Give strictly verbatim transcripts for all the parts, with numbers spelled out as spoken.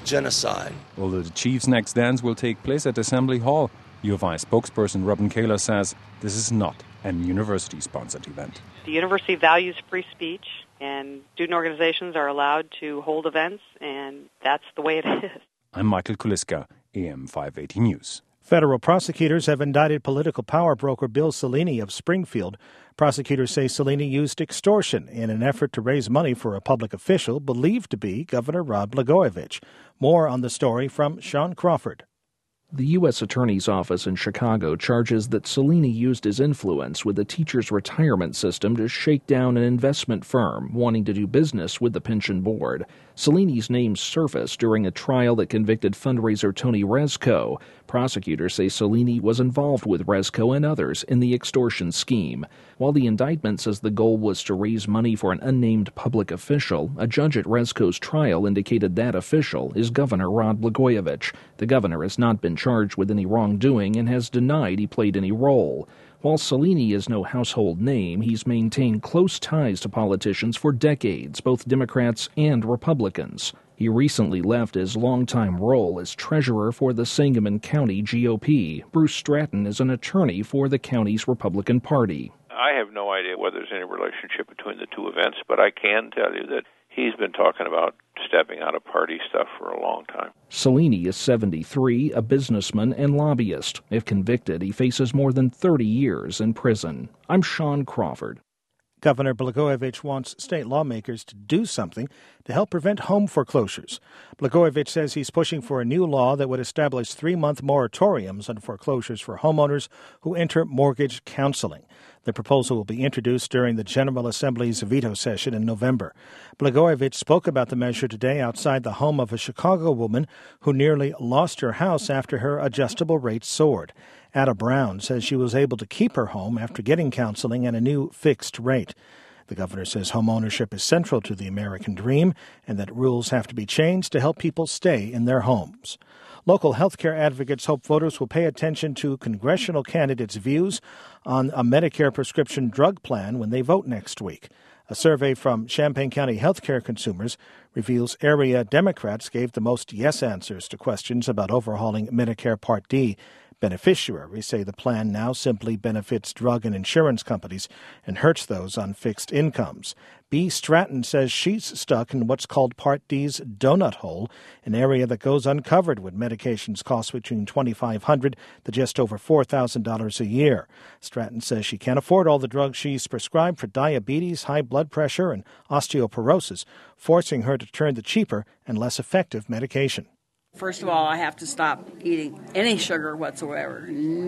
genocide. Although the Chiefs' next dance will take place at Assembly Hall, U of I spokesperson Robin Kaler says this is not an university-sponsored event. The university values free speech, and student organizations are allowed to hold events, and that's the way it is. I'm Michael Kuliska, A M five eighty News. Federal prosecutors have indicted political power broker Bill Cellini of Springfield. Prosecutors say Cellini used extortion in an effort to raise money for a public official believed to be Governor Rod Blagojevich. More on the story from Sean Crawford. The U S Attorney's Office in Chicago charges that Cellini used his influence with the teachers' retirement system to shake down an investment firm wanting to do business with the pension board. Cellini's name surfaced during a trial that convicted fundraiser Tony Rezko. Prosecutors say Cellini was involved with Rezko and others in the extortion scheme. While the indictment says the goal was to raise money for an unnamed public official, a judge at Rezko's trial indicated that official is Governor Rod Blagojevich. The governor has not been charged with any wrongdoing and has denied he played any role. While Cellini is no household name, he's maintained close ties to politicians for decades, both Democrats and Republicans. He recently left his longtime role as treasurer for the Sangamon County G O P. Bruce Stratton is an attorney for the county's Republican Party. I have no idea whether there's any relationship between the two events, but I can tell you that he's been talking about stepping out of party stuff for a long time. Cellini is seventy-three, a businessman and lobbyist. If convicted, he faces more than thirty years in prison. I'm Sean Crawford. Governor Blagojevich wants state lawmakers to do something to help prevent home foreclosures. Blagojevich says he's pushing for a new law that would establish three-month moratoriums on foreclosures for homeowners who enter mortgage counseling. The proposal will be introduced during the General Assembly's veto session in November. Blagojevich spoke about the measure today outside the home of a Chicago woman who nearly lost her house after her adjustable rate soared. Ada Brown says she was able to keep her home after getting counseling and a new fixed rate. The governor says home ownership is central to the American dream and that rules have to be changed to help people stay in their homes. Local healthcare advocates hope voters will pay attention to congressional candidates' views on a Medicare prescription drug plan when they vote next week. A survey from Champaign County healthcare consumers reveals area Democrats gave the most yes answers to questions about overhauling Medicare Part D. Beneficiaries say the plan now simply benefits drug and insurance companies and hurts those on fixed incomes. B. Stratton says she's stuck in what's called Part D's donut hole, an area that goes uncovered when medications cost between twenty-five hundred dollars to just over four thousand dollars a year. Stratton says she can't afford all the drugs she's prescribed for diabetes, high blood pressure, and osteoporosis, forcing her to turn to cheaper and less effective medication. First of all, I have to stop eating any sugar whatsoever.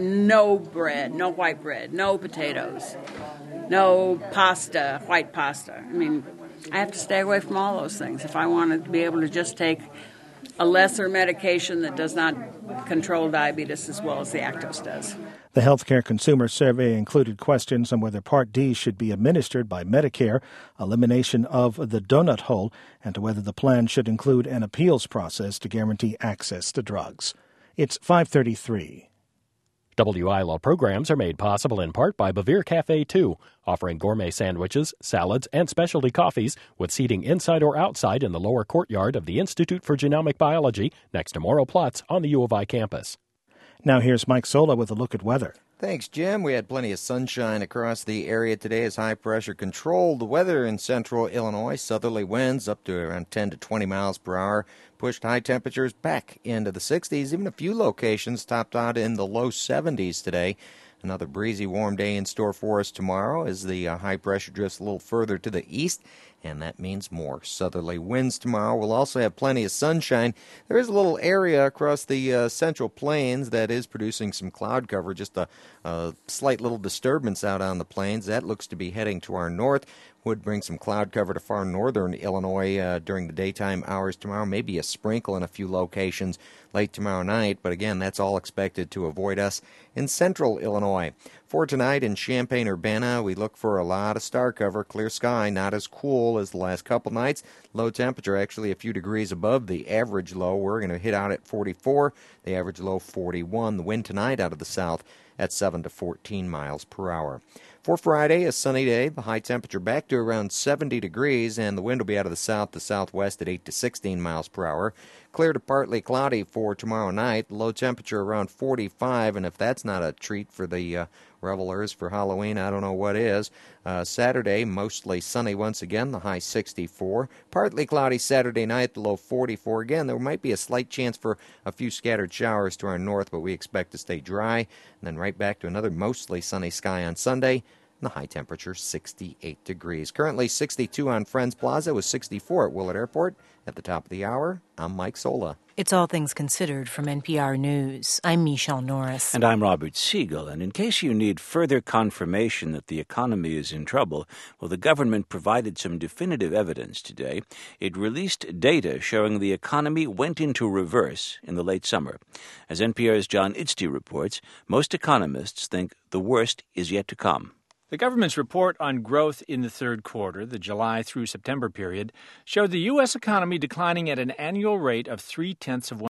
No bread, no white bread, no potatoes, no pasta, white pasta. I mean, I have to stay away from all those things if I want to be able to just take a lesser medication that does not control diabetes as well as the Actos does. The healthcare consumer survey included questions on whether Part D should be administered by Medicare, elimination of the donut hole, and to whether the plan should include an appeals process to guarantee access to drugs. It's five thirty-three. W I L L programs are made possible in part by Bavir Cafe two, offering gourmet sandwiches, salads, and specialty coffees with seating inside or outside in the lower courtyard of the Institute for Genomic Biology next to Morrow Platz on the U of I campus. Now here's Mike Sola with a look at weather. Thanks, Jim. We had plenty of sunshine across the area today as high pressure controlled the weather in central Illinois. Southerly winds up to around ten to twenty miles per hour pushed high temperatures back into the sixties. Even a few locations topped out in the low seventies today. Another breezy, warm day in store for us tomorrow as the uh, high pressure drifts a little further to the east, and that means more southerly winds tomorrow. We'll also have plenty of sunshine. There is a little area across the uh, central plains that is producing some cloud cover, just a, a slight little disturbance out on the plains. That looks to be heading to our north. Would bring some cloud cover to far northern Illinois uh, during the daytime hours tomorrow. Maybe a sprinkle in a few locations late tomorrow night, but again, that's all expected to avoid us in central Illinois. For tonight in Champaign-Urbana, we look for a lot of star cover, clear sky, not as cool as the last couple nights. Low temperature actually a few degrees above the average low. We're going to hit out at forty-four, the average low forty-one. The wind tonight out of the south at seven to fourteen miles per hour. For Friday, a sunny day, the high temperature back to around seventy degrees, and the wind will be out of the south to southwest at eight to sixteen miles per hour. Clear to partly cloudy for tomorrow night, low temperature around forty-five, and if that's not a treat for the uh, revelers for Halloween, I don't know what is. Uh, Saturday, mostly sunny once again, the high sixty-four. Partly cloudy Saturday night, the low forty-four. Again, there might be a slight chance for a few scattered showers to our north, but we expect to stay dry. And then right back to another mostly sunny sky on Sunday. The high temperature, sixty-eight degrees. Currently sixty-two on Friends Plaza with sixty-four at Willard Airport. At the top of the hour, I'm Mike Sola. It's All Things Considered from N P R News. I'm Michelle Norris. And I'm Robert Siegel. And in case you need further confirmation that the economy is in trouble, well, the government provided some definitive evidence today. It released data showing the economy went into reverse in the late summer. As N P R's John Itzty reports, most economists think the worst is yet to come. The government's report on growth in the third quarter, the July through September period, showed the U S economy declining at an annual rate of three-tenths of one